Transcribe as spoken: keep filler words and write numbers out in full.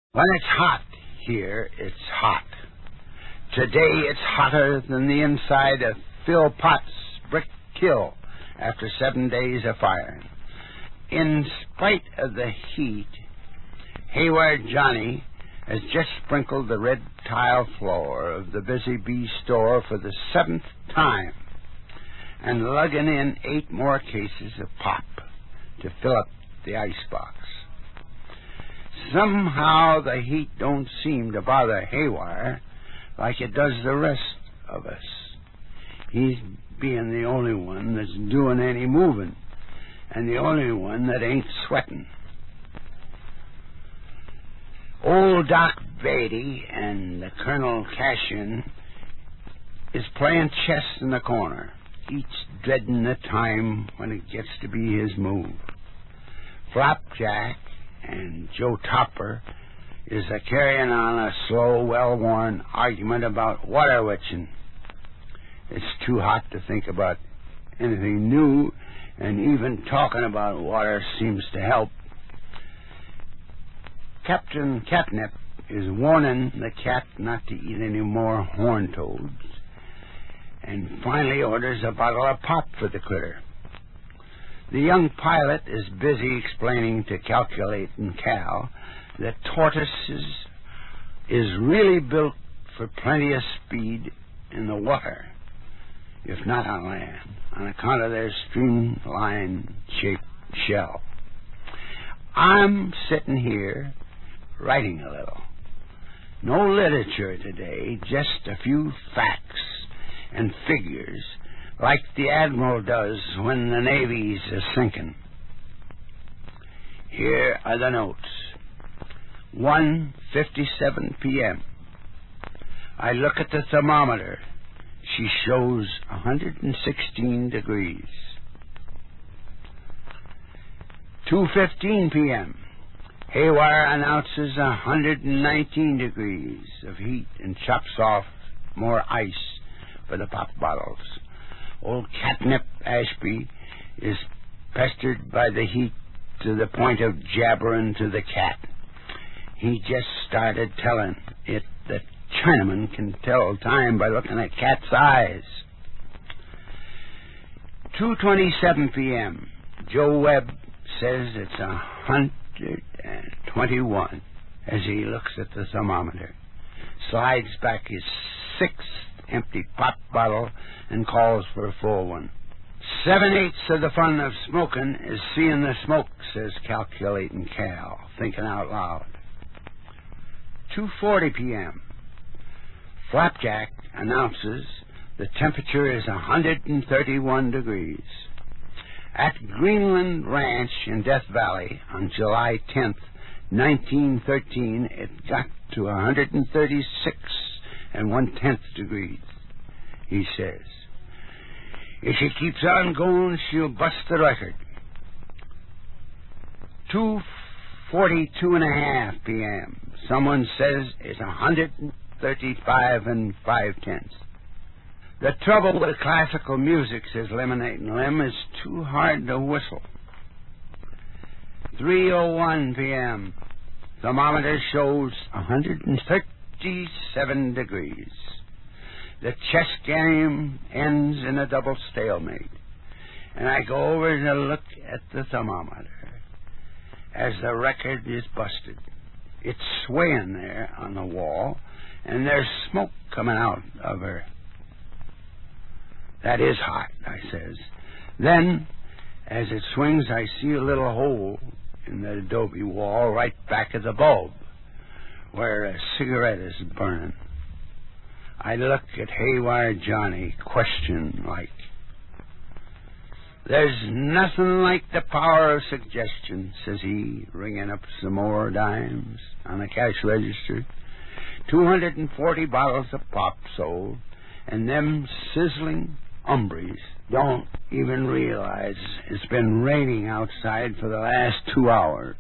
When it's hot here, it's hot. Today it's hotter than the inside of Phil Potts' brick kiln after seven days of firing. In spite of the heat, Haywire Johnny has just sprinkled the red tile floor of the Busy Bee store for the seventh time and lugging in eight more cases of pop to fill up the icebox. Somehow the heat don't seem to bother Haywire like it does the rest of us. He's being the only one that's doing any moving and the only one that ain't sweating. Old Doc Beatty and the Colonel Cashin is playing chess in the corner, each dreading the time when it gets to be his move. Flapjack and Joe Topper is a carrying on a slow, well-worn argument about water witching. It's too hot to think about anything new, and even talking about water seems to help. Captain Catnip is warning the cat not to eat any more horn toads, and finally orders a bottle of pop for the critter. The young pilot is busy explaining to Calculating Cal that Tortoises is really built for plenty of speed in the water, if not on land, on account of their streamline-shaped shell. I'm sitting here writing a little. No literature today, just a few facts and figures like the Admiral does when the Navy's a-sinking. Here are the notes. one fifty-seven p.m. I look at the thermometer. She shows one hundred sixteen degrees. two fifteen p.m. Haywire announces one hundred nineteen degrees of heat and chops off more ice for the pop bottles. Old Catnip Ashby is pestered by the heat to the point of jabbering to the cat. He just started telling it that Chinamen can tell time by looking at cats' eyes. two twenty-seven p.m. Joe Webb says it's one hundred twenty-one as he looks at the thermometer, slides back his sixth empty pop bottle, and calls for a full one. Seven-eighths of the fun of smoking is seeing the smoke, says Calculating Cal, thinking out loud. two forty p.m. Flapjack announces the temperature is one hundred thirty-one degrees. At Greenland Ranch in Death Valley on July tenth, nineteen thirteen, it got to one hundred thirty-six and one-tenth degrees, he says. If she keeps on going, she'll bust the record. two forty-two and a half p.m. Someone says it's one hundred thirty-five and five-tenths. The trouble with classical music, says Lemonade and Lim, is too hard to whistle. three oh one p.m. Thermometer shows one hundred thirty-seven degrees. The chess game ends in a double stalemate, and I go over to look at the thermometer as the record is busted. It's swaying there on the wall, and there's smoke coming out of her. That is hot, I says. Then, as it swings, I see a little hole in the adobe wall right back of the bulb, where a cigarette is burning. I look at Haywire Johnny, question-like. There's nothing like the power of suggestion, says he, ringing up some more dimes on the cash register. two hundred forty bottles of pop sold, and them sizzling umbries don't even realize it's been raining outside for the last two hours.